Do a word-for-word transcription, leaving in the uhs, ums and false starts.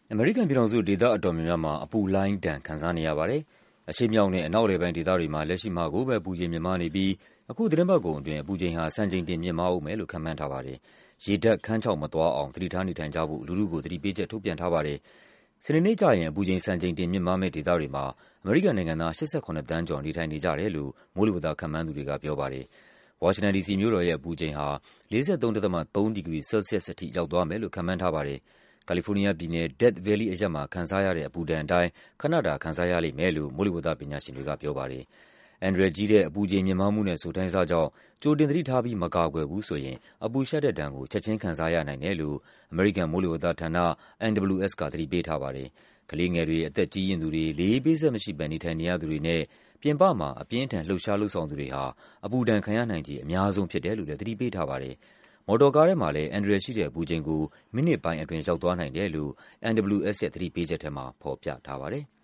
အမေရိကန်ပြည်ထောင်စုဒေသအတော်များများမှာအပူလှိုင်းဒဏ်ခံစားနေရပါတယ်။အရှေ့မြောက်နဲ့အနောက်အလယ်ပိုင်းဒေသတွေမှာလက်ရှိမှာကိုပဲအပူချိန်မြင့်မားနေပြီးအခုသီတင်းပတ်ကုန်အတွင်းအပူချိန်ဟာစံချိန်တင်မြင့်မားဦးမယ်လို့ခန့်မှန်းထားပါတယ်။ရေဓာတ်ခမ်းခြောက်မသွားအောင်သတိထားနေထိုင်ကြဖို့လူထုကိုသတိပေးချက်ထုတ်ပြန်ထားပါတယ်။စနေနေ့ကျရင်အပူချိန်စံချိန်တင်မြင့်မားမယ့်ဒေသတွေမှာအမေရိကန်နိုင်ငံသား၈၇ သန်းကျော်နေထိုင်နေကြတယ်လို့မိုးလေဝသခန့်မှန်းသူတွေကပြောပါတယ်။ဝါရှင်တန်ဒီစီမြို့တော်ရဲ့အပူချိန်ဟာ ၄၃.၃ ဒီဂရီဆဲလ်ဆီးယပ်စ်အထိရောက်သွားမယ်လို့ခန့်မှန်းထားပါတယ်။ကာလီဖိုးနီးယားပြည်နယ်၊ Death Valley အရပ်မှာခံစားရတဲ့အပူဒဏ်အတိုင်းခဏတာခံစားရလိမ့်မယ်လို့မိုးလေဝသပညာရှင်တွေကပြောပါတယ်။အန္တရာယ်ကြီးတဲ့အပူချိန်မြင့်မားမှုနဲ့စိုထိုင်းဆကြောင့်ကြိုတင်သတိထားပြီးမကာကွယ်ဘူးဆိုရင်အပူရှပ်တဲ့ဒဏ်ကိုချက်ခြင်းခံစားရနိုင်တယ်လို့အမေရိကန်မိုးလေဝသဌာန N W S ကသတိပေးထားပါတယ်။ကလေးငယ်တွေ၊ အသက်ကြီးရင့်သူတွေ၊ လေအေးပေးစက်မရှိဘဲနေထိုင်နေရသူတွေနဲ့ပြင်ပမှာအပြင်းအထန်လှုပ်ရှားလုပ်ဆောင်သူတွေဟာအပူဒဏ်ခံရနိုင်ခြေအများဆုံးဖြစ်တယ်လို့လည်းသတိပေးထားပါတယ်။မော်တော်ကားထဲမှာလည်းအန္တရာယ်ရှိတဲ့အပူချိန်ကိုမိနစ်ပိုင်းအတွင်းရောက်သွားနိုင်တယ်လို့ N W S ရဲ့သတိပေးချက်ထဲမှာဖော်ပြထားပါတယ်။